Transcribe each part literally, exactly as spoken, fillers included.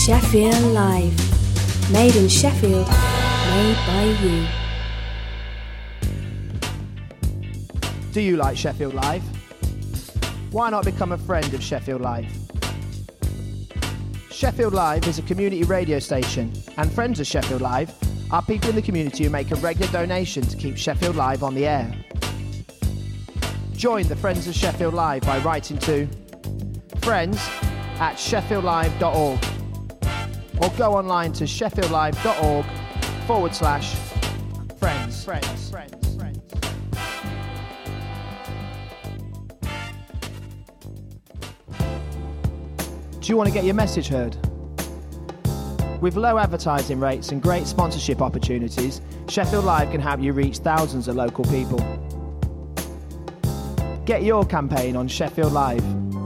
Sheffield Live. Made in Sheffield, made by you. Do you like Sheffield Live? Why not become a friend of Sheffield Live? Sheffield Live is a community radio station, and friends of Sheffield Live are people in the community who make a regular donation to keep Sheffield Live on the air. Join the Friends of Sheffield Live by writing to friends at sheffield live dot org or go online to sheffield live dot org forward slash friends. Friends. Friends. Friends. Do you want to get your message heard? With low advertising rates and great sponsorship opportunities, Sheffield Live can help you reach thousands of local people. Get your campaign on Sheffield Live.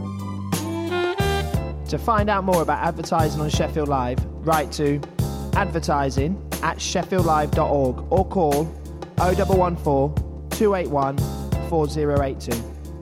To find out more about advertising on Sheffield Live, write to advertising at sheffield live dot org or call oh one one four, two eight one, four oh eight two.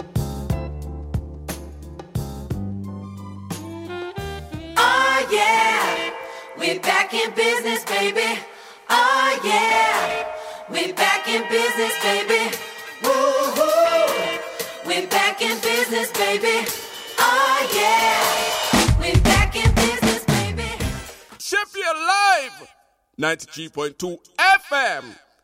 Oh yeah, we're back in business, baby. Oh yeah, we're back in business, baby. Woo-hoo, we're back in business, baby. Oh yeah, we're back in business, baby. Sheffield Live, ninety-three point two F M.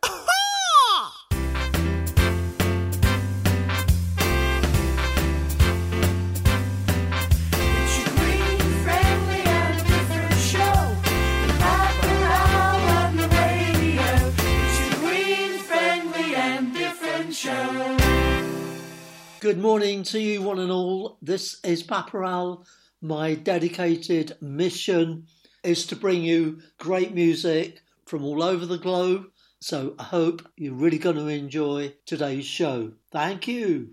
Good morning to you one and all. This is Papa Al. My dedicated mission is to bring you great music from all over the globe. So I hope you're really going to enjoy today's show. Thank you.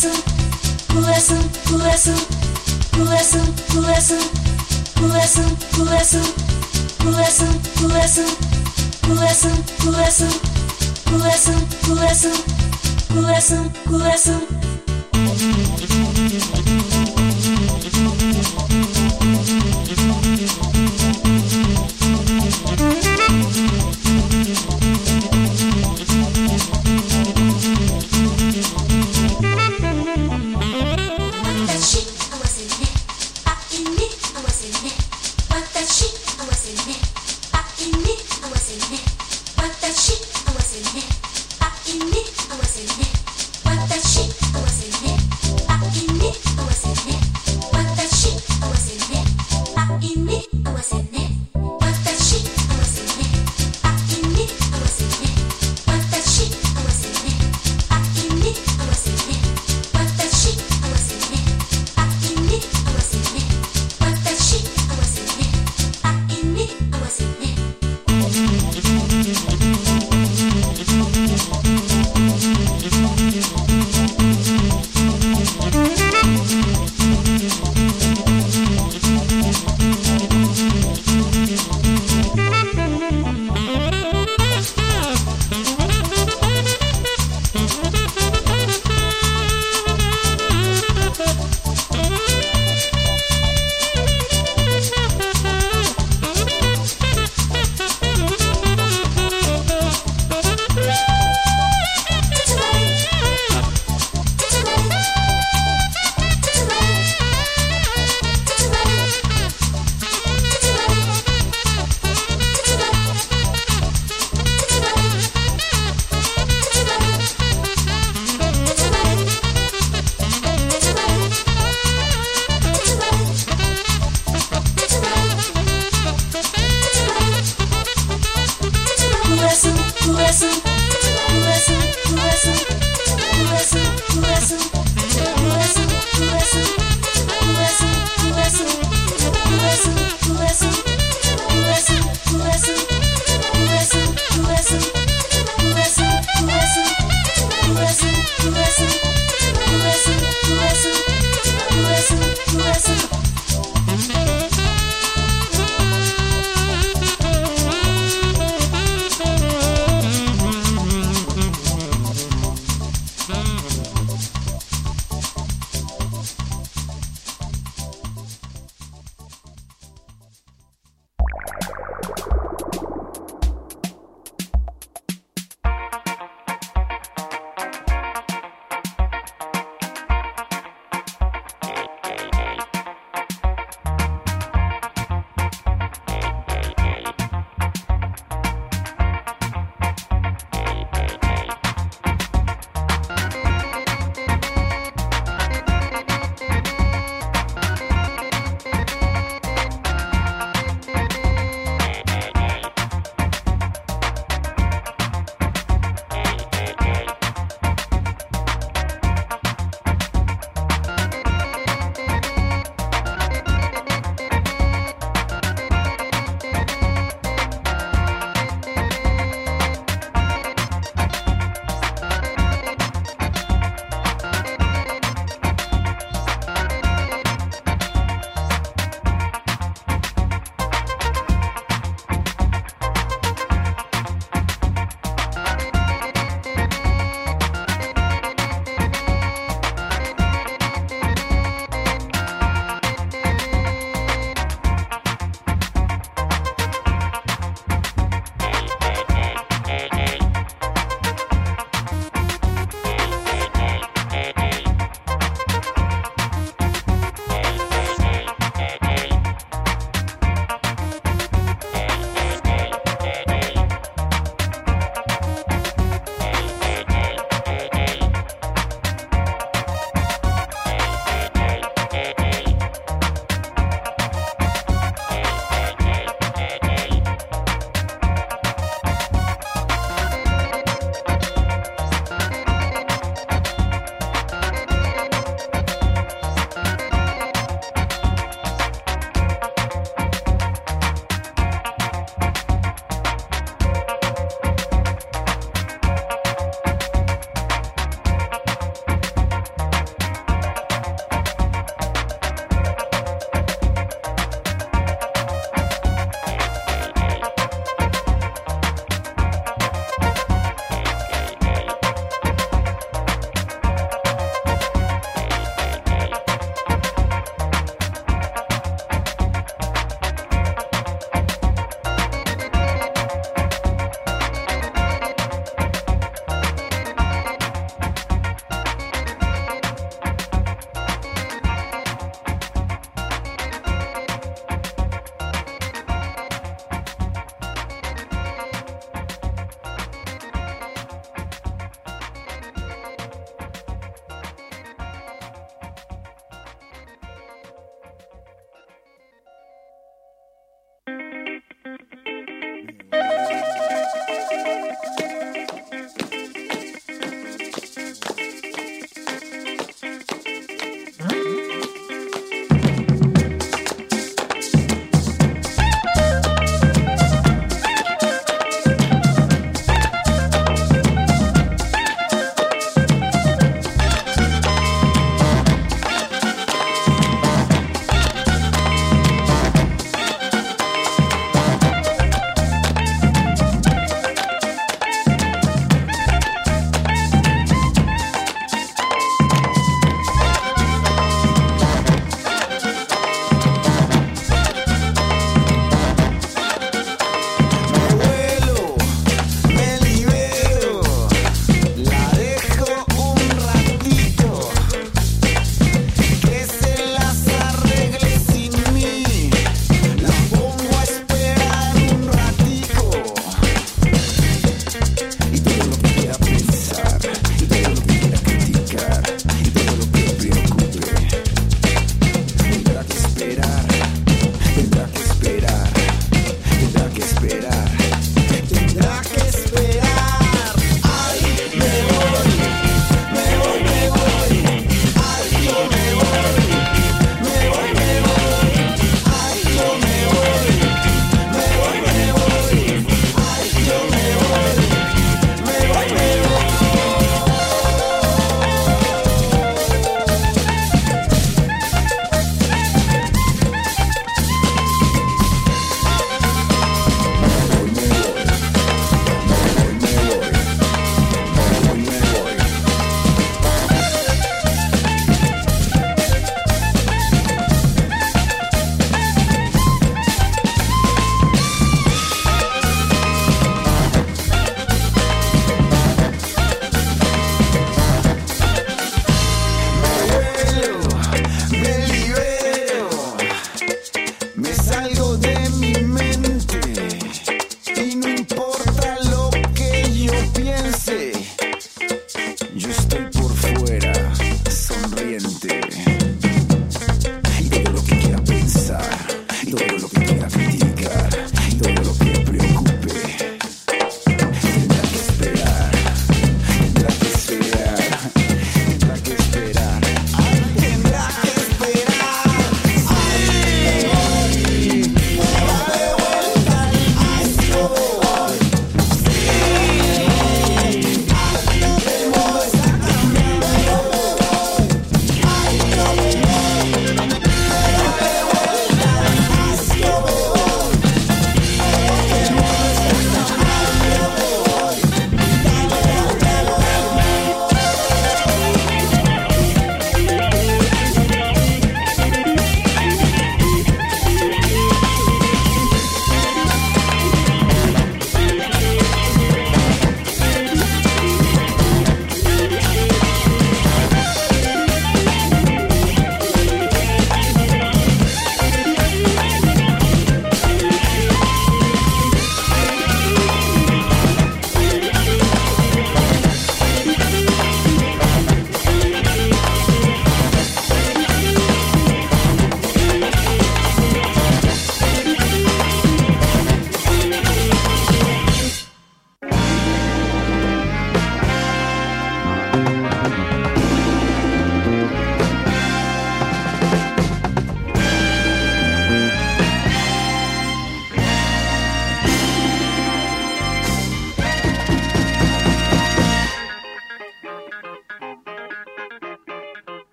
coração, coração, coração, coração, coração, coração, coração, coração, coração, coração, coração, coração, coração, coração, coração. Watashi, I was in it.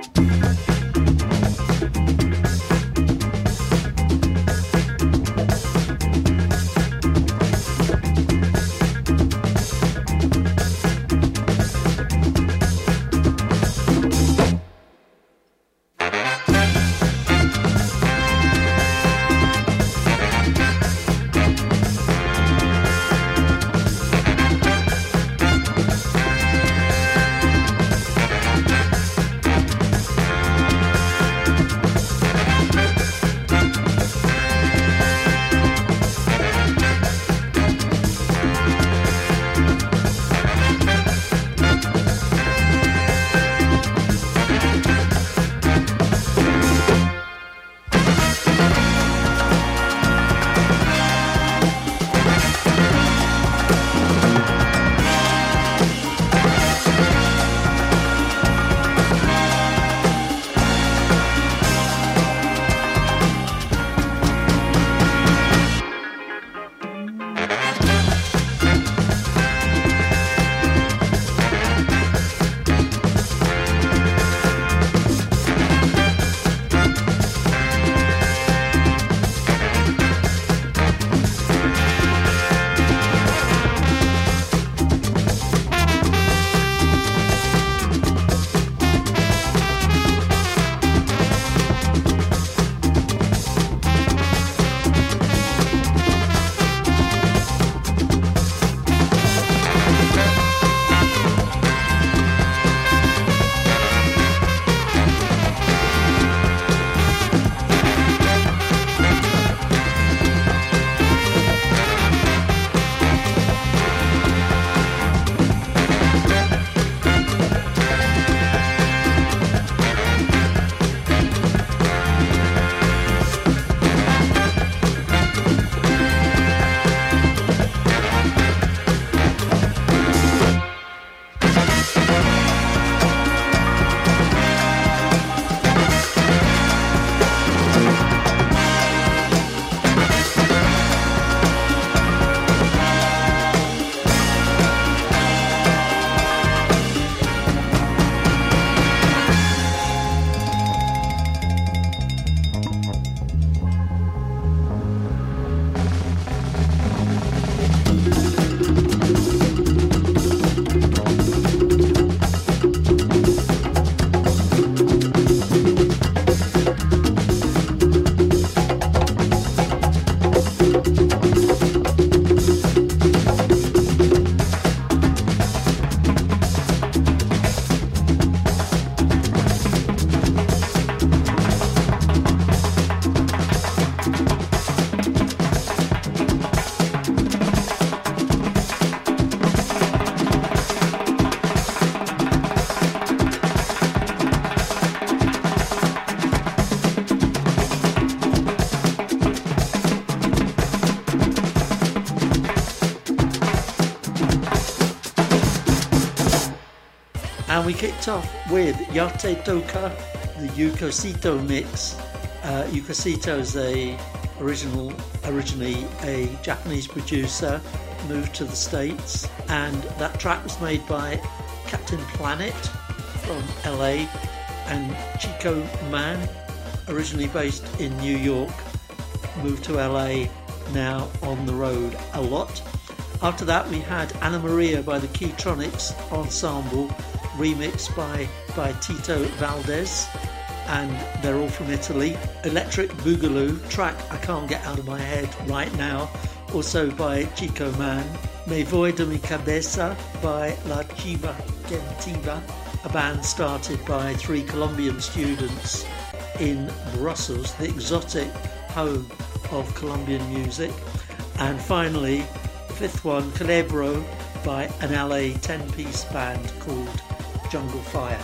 And we kicked off with Yate Toka, the Yukosito mix. Uh, Yukosito is a original, originally a Japanese producer, moved to the States, and that track was made by Captain Planet from L A and Chico Man, originally based in New York, moved to L A, now on the road a lot. After that we had Anna Maria by the Keytronics Ensemble, remixed by, by Tito Valdez, and they're all from Italy. Electric Boogaloo, track I can't get out of my head right now, also by Chico Man. Me Voy de mi Cabeza by La Chiva Gentiva, a band started by three Colombian students in Brussels, the exotic home of Colombian music. And finally, the fifth one, Calebro, by an L A ten-piece band called Jungle Fire.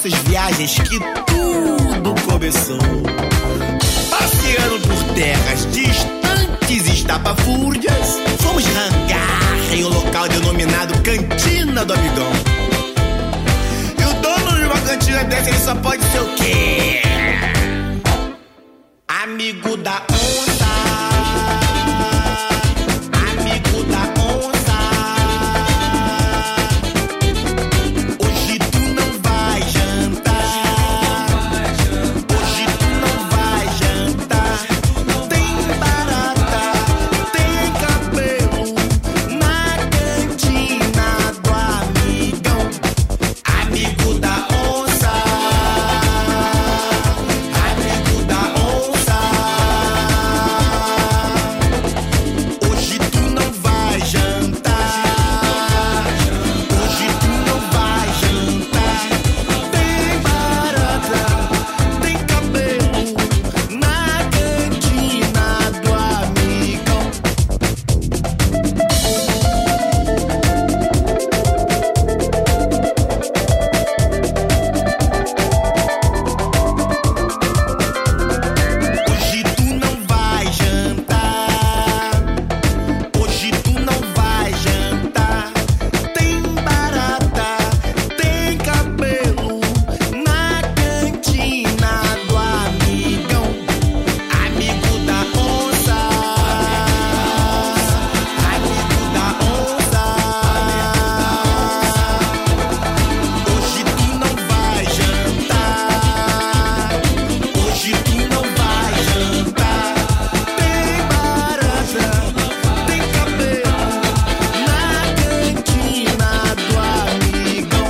nossas viagens que tudo começou. Passeando por terras distantes e estapafúrdias, fomos rangar em um local denominado Cantina do Amigão. E o dono de uma cantina dessa, ele só pode ser o quê? Amigo da onça. Amigo da onça. Hoje tu não vai jantar. Hoje tu não vai jantar. Tem barata, tem cabelo na cantina do Amigão. Amigo da onça. Amigo da onça. Hoje tu não vai jantar. Hoje tu não vai jantar. Tem barata, tem cabelo na cantina do Amigão. Hoje tu não vai jantar. Hoje tu não vai jantar. Tem barata, tem cabelo na cantina do Amigão. Amigo da onça. Amigo da onça. Hoje tu não vai jantar. Hoje tu não vai jantar. Tem barata, tem cabelo na cantina do Amigão.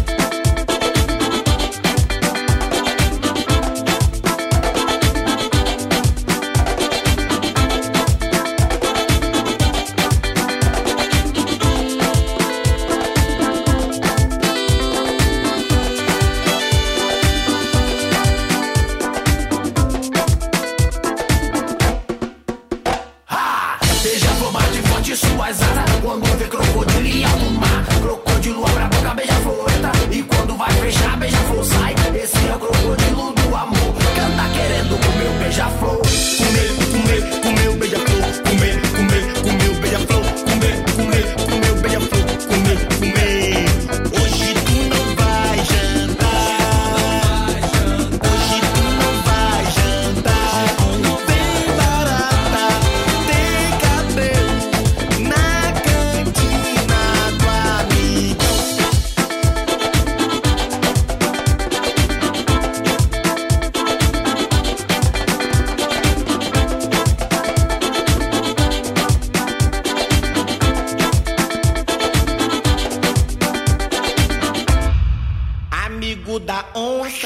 Beija-flor bate forte suas asas quando vê crocodilo em alto mar. Crocodilo abre a boca, beija-flor entra. E quando vai fechar, beija-flor sai. Esse é o crocodilo do amor. Canta querendo comer o beija-flor. Comer, comer, comer o beija-flor. Comer, comer, comer o beija-flor. Comer, comer, comer o beija-flor. Comer, comer. Hoje tu não vai jantar. Hoje tu não vai jantar. Tem barata, tem cabelo na cantina do Amigão. Amigo da onça.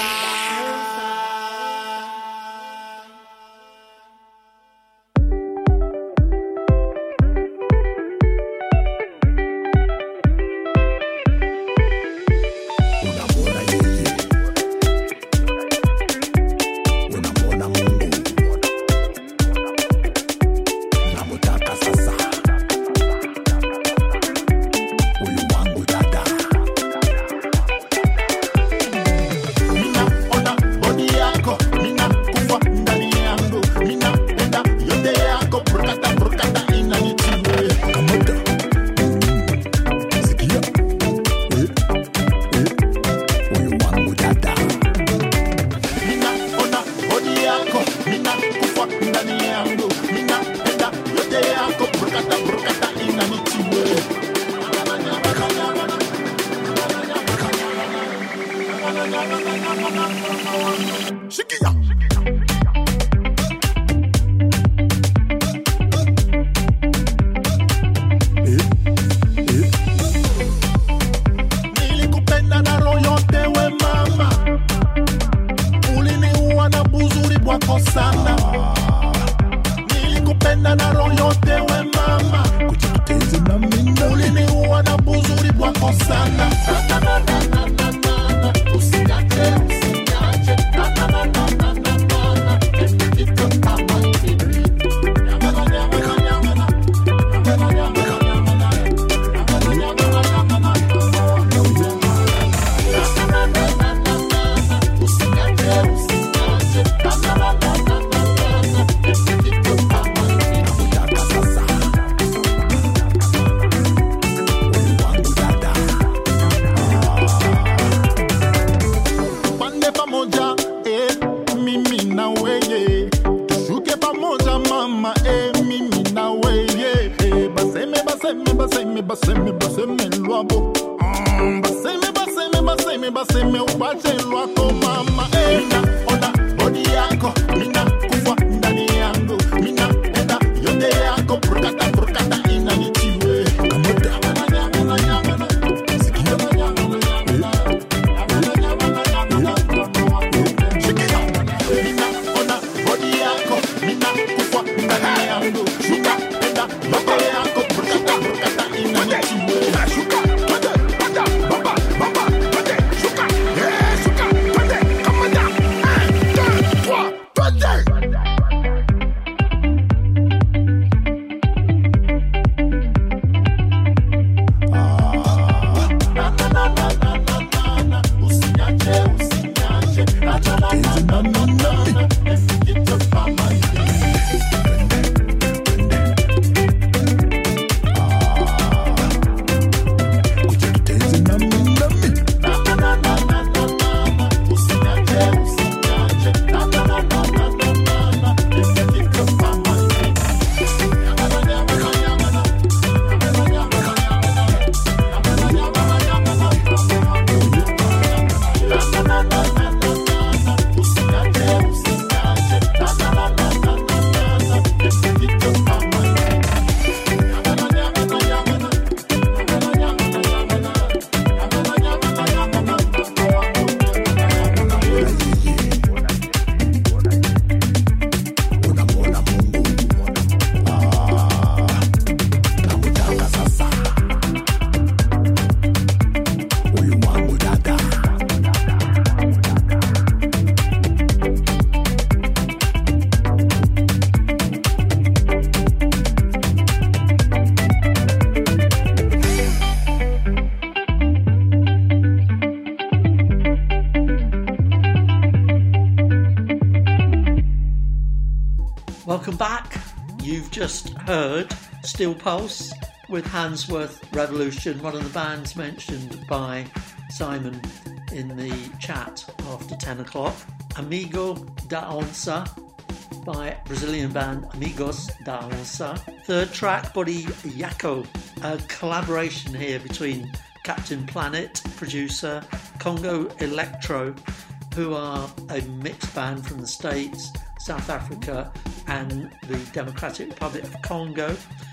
basse me, basse me, basse me, basse me luabo. Basse me, basse me, basse me, basse me, ubache luako mama. Mina ona body yako, mina kufa ndani yangu, mina enda yote yako, purkata purkata inanichiwe. Kamuta. Welcome back. You've just heard Steel Pulse with Handsworth Revolution, one of the bands mentioned by Simon in the chat after ten o'clock. Amigo da Onça by Brazilian band Amigos da Onça. Third track, Body Yako, a collaboration here between Captain Planet, producer, Congo Electro, who are a mixed band from the States, South Africa and the Democratic Republic of Congo,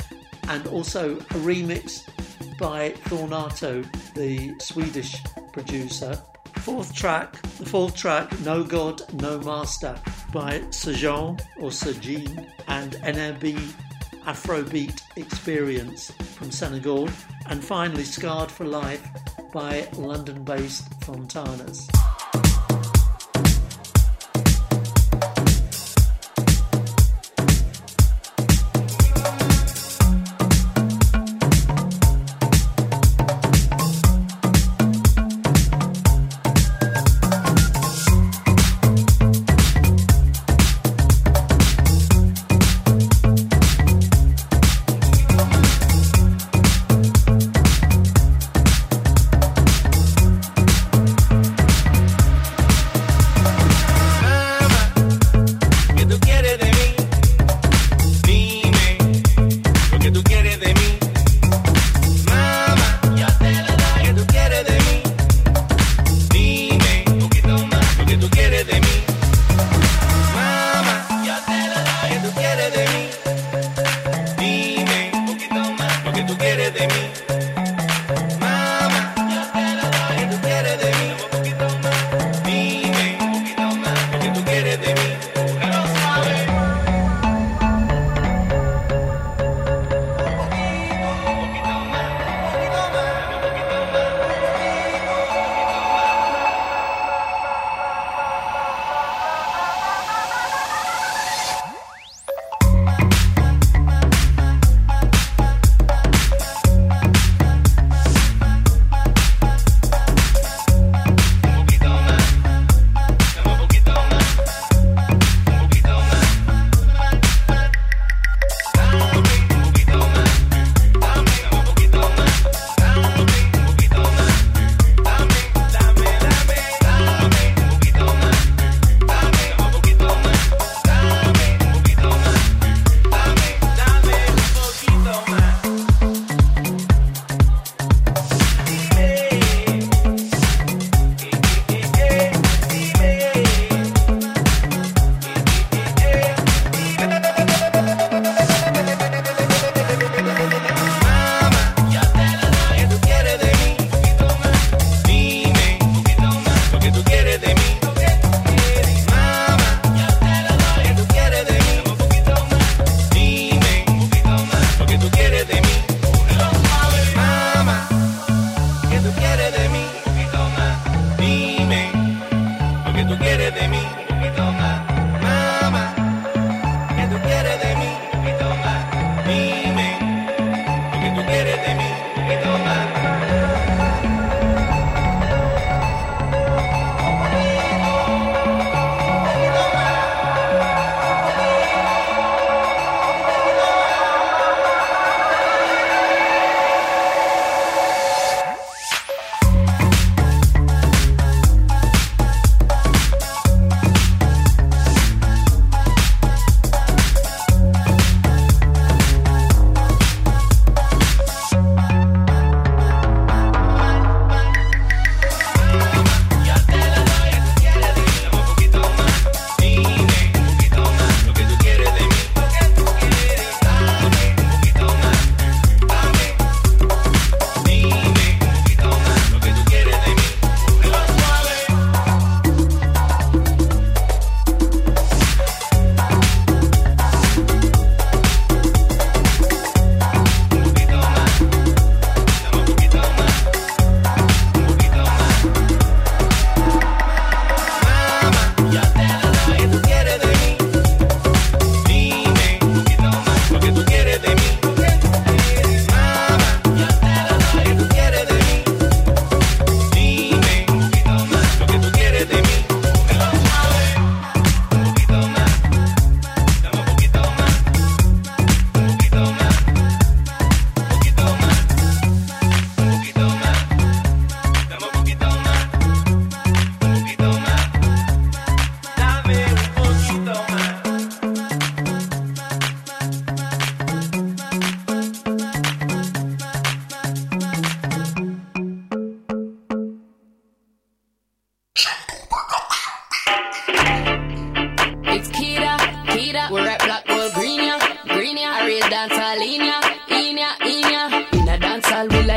and also a remix by Thornato, the Swedish producer. Fourth track, the fourth track, No God, No Master by Sajan or Sajin and N R B Afrobeat Experience from Senegal. And finally, Scarred for Life by London-based Fontanas.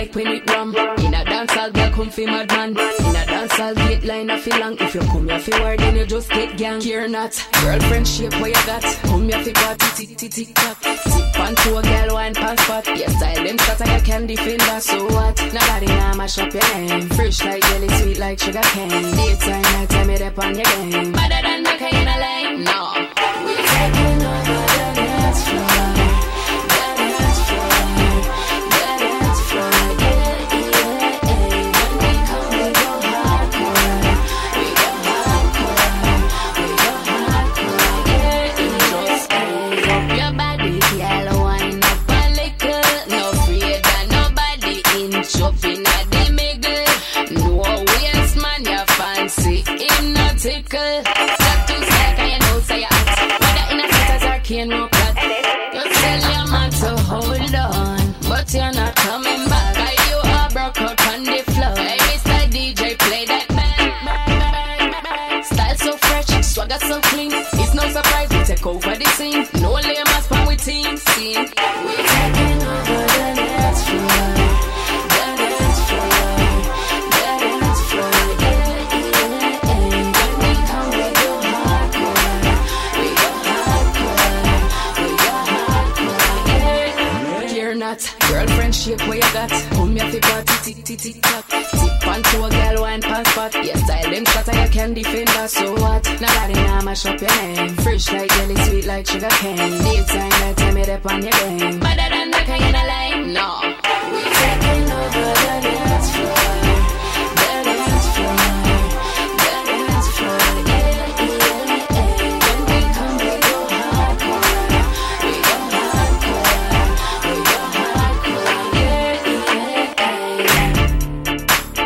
like when it ram. In a dancehall, girl come fi madman. In a dancehall, gate line a fi long. If you come here fi war, then you just get gang. Care not, girlfriend shape what you got. Come here fi party, tick tick tick tock. Tip on to a girl wine pass spot. Your style them shot and you can defend that. So what? Nobody now mash up your name. Fresh like jelly, sweet like sugar cane. Daytime, nighttime, it up on your game. Better than the kind of lane. No, we taking over the dance floor. The dance floor. The dance floor. Yeah, yeah, yeah. When we come, we go hardcore. We go hardcore. We go hardcore. Yeah, yeah. Just stay up your body, girl. Wind up a little. No afraid that nobody inch up in a the middle. No waste man, you fancy him no tickle. That too slack and you know say you hot. Whether in a setters or cane no plot. You tell your man to hold on, but you're not coming back. Are you all broke out on the floor? Hey, Mister D J, play that bang. Style so fresh, swagger so clean. It's no surprise we take over the scene. No lame ass pan with team scene. We taking over the dance floor. The dance floor. The dance floor. Yeah, yeah, yeah. When we come, we go hardcore. We go hardcore. We go hardcore. Yeah. You're not girlfriend shape where you got. Come here fi party, tick tick tick tock. Tip on to a girl wine pass spot. Your style them shot and you can defend that. So what? Nobody now mash up your name. Fresh like jelly, sweet like sugar cane. Daytime, nighttime, it up on your game. Better than the kind of lane. No, we taking over the dance floor. The dance floor. The dance floor. Yeah, yeah, yeah. When we come, we go hardcore. We go hardcore. We go hardcore. Yeah, yeah, yeah.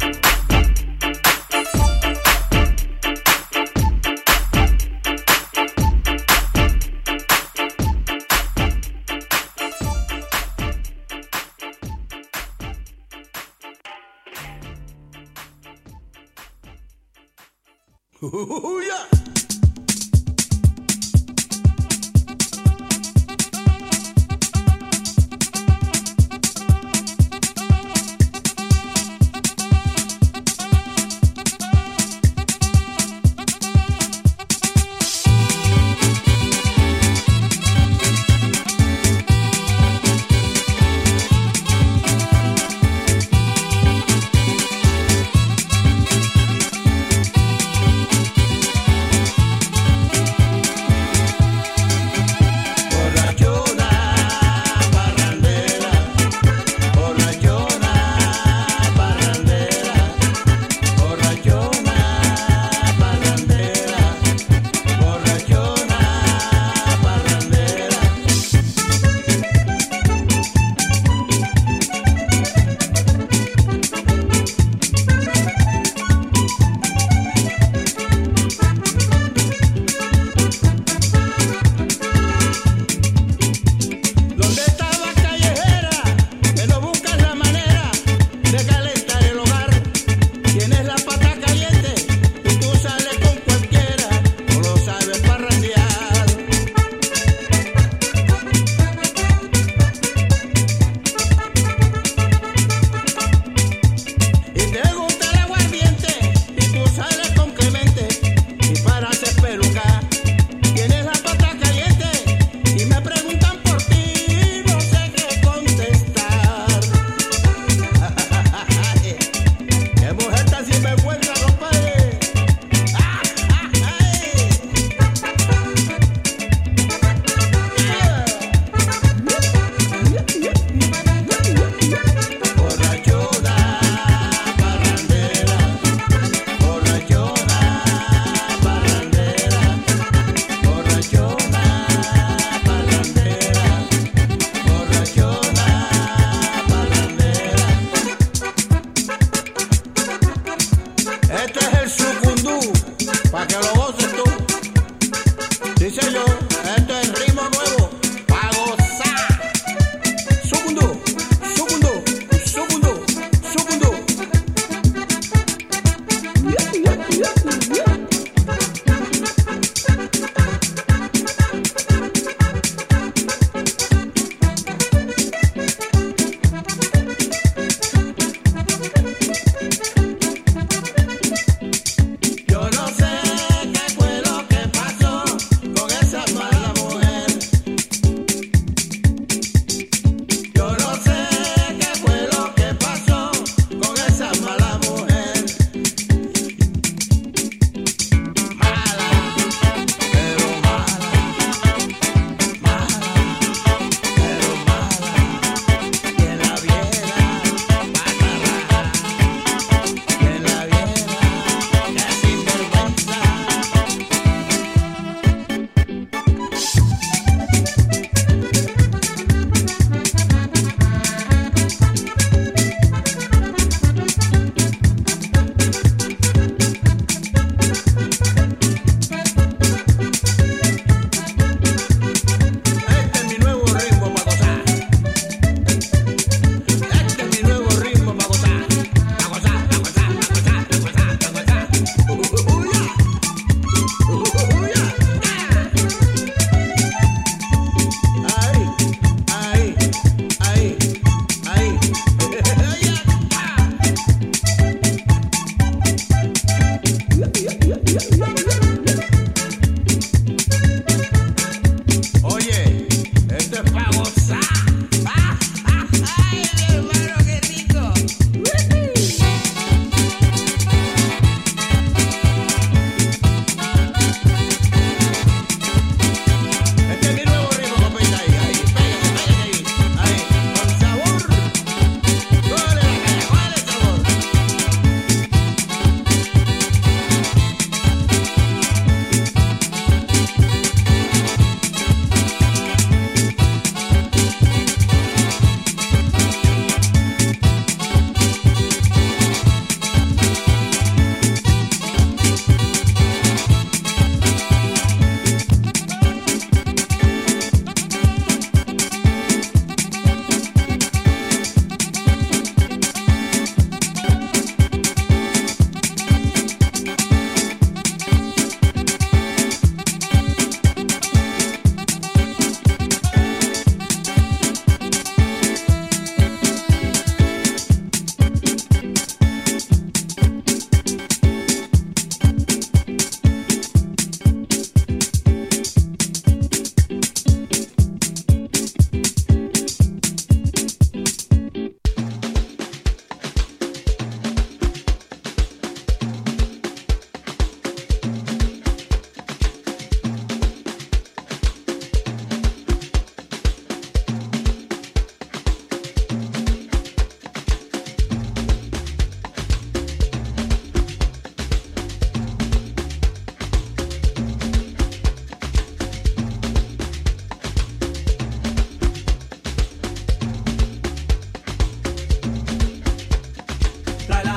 Ooh, yeah.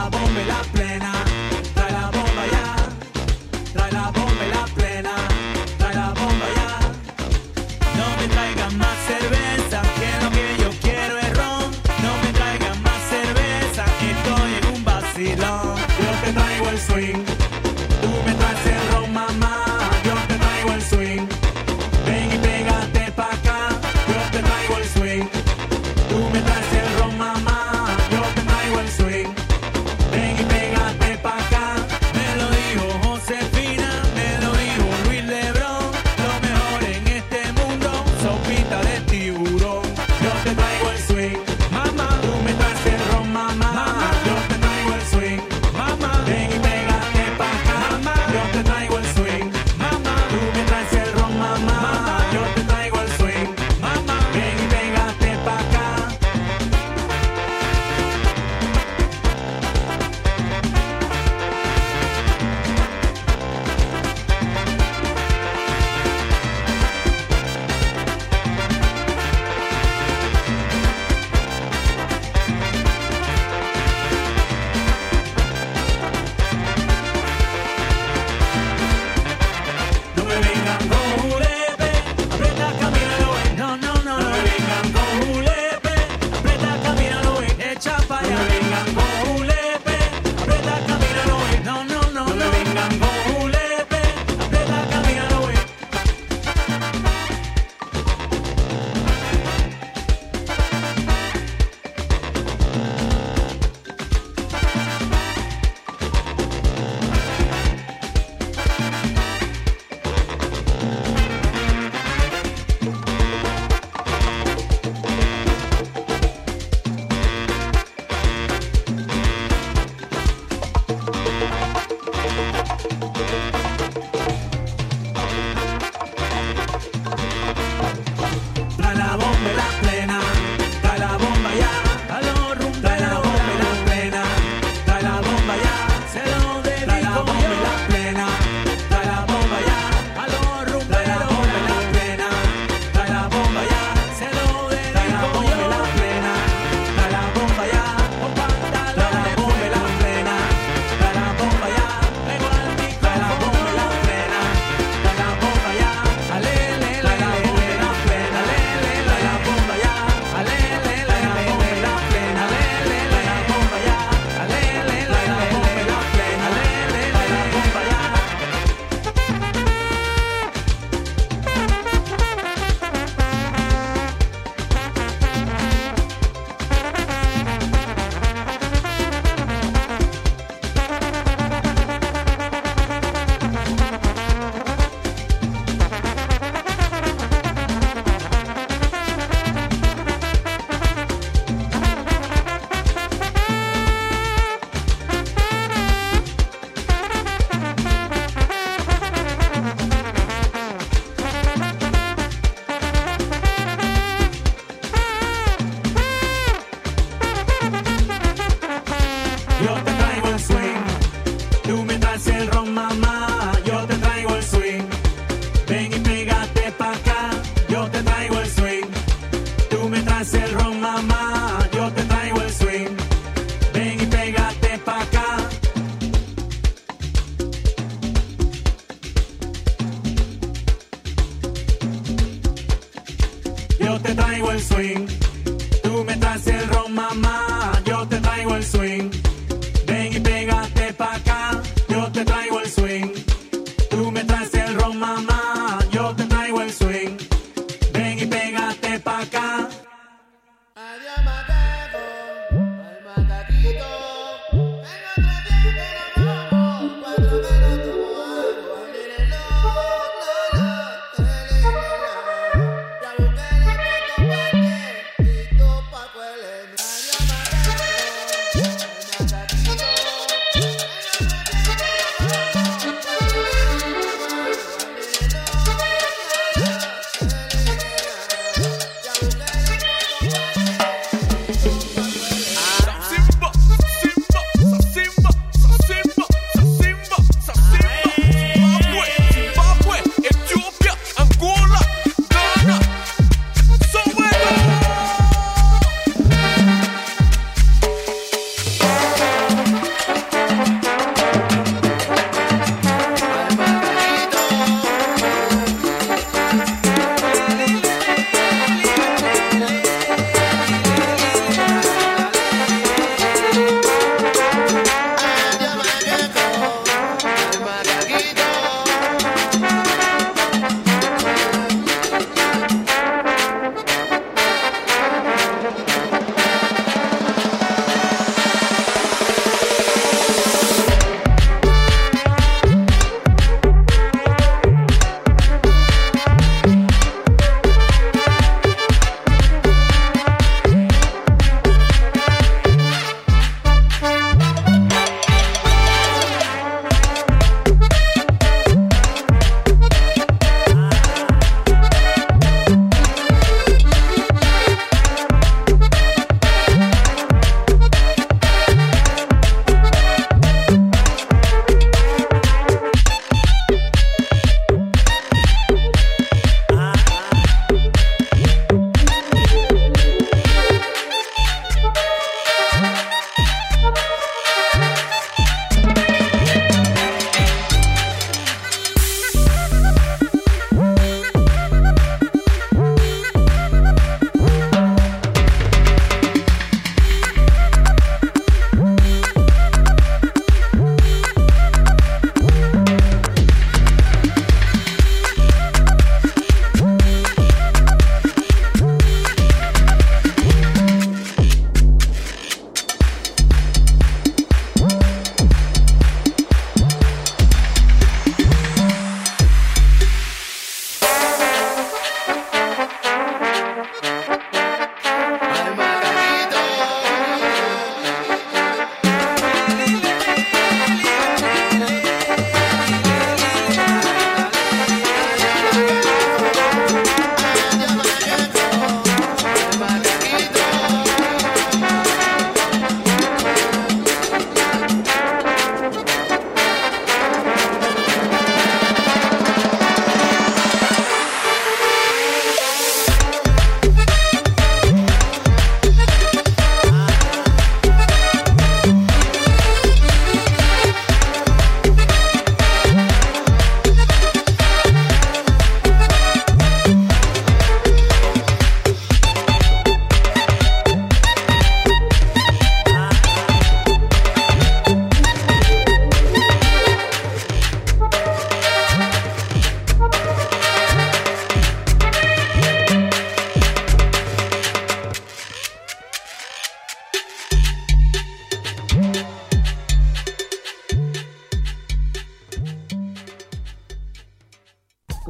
la bomba y la plena. Trae la bomba ya. Trae la bomba y la plena. Trae la bomba ya. No me traigan más cerveza, que lo que yo quiero es ron. No me traigan más cerveza, que estoy en un vacilón. Yo te traigo el swing, tú me traes el ron, mamá. Yo te traigo el swing, ven y pégate pa' acá. Yo te traigo el swing, tú me traes el ron, mamá. Yo te traigo el swing, ven y pégate pa' acá. Me lo dijo Josefina, me lo dijo Luis Lebrón. Lo mejor en este mundo, sopita de tiburón. Yo te traigo el swing, mamá. Tú me traes el ron, mamá. Yo te traigo el swing, mamá. Ven y pégate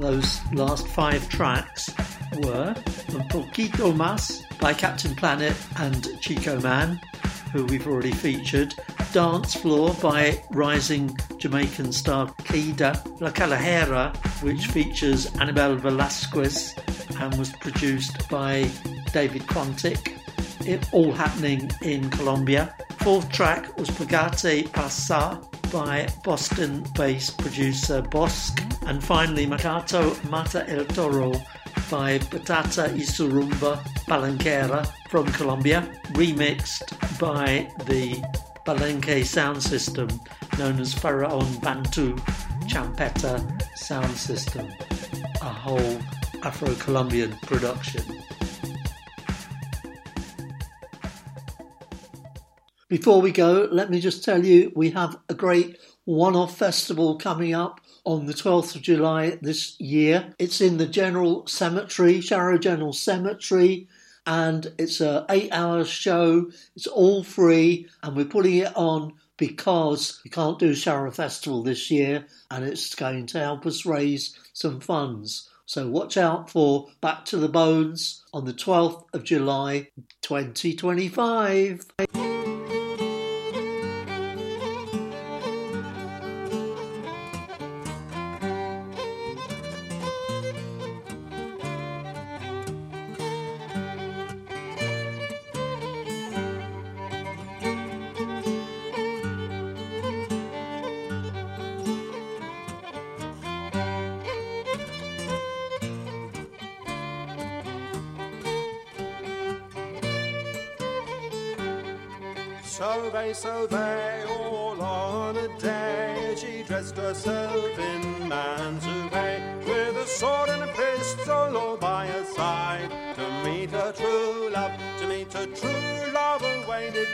Those last five tracks were Un Poquito Más by Captain Planet and Chico Man, who we've already featured, Dance Floor by rising Jamaican star Kida, La Calajera, which features Anibal Velasquez and was produced by David Quantic, it all happening in Colombia. Fourth track was Pagate Pasa by Boston-based producer Bosque, and finally Macato Mata El Toro by Batata y Surumba Palenquera from Colombia, remixed by the Palenque sound system known as Pharaon Bantu Champeta sound system, a whole Afro-Colombian production. Before we go, let me just tell you we have a great one-off festival coming up on the twelfth of July this year. It's in the General Cemetery, Sharrow General Cemetery, and it's an eight-hour show. It's all free, and we're putting it on because we can't do Sharrow Festival this year, and it's going to help us raise some funds. So watch out for Back to the Bones on the twelfth of July twenty twenty-five. So they, so they, all on a day, she dressed herself in man's array, with a sword and a pistol all by her side, to meet her true love, to meet her true love, awaited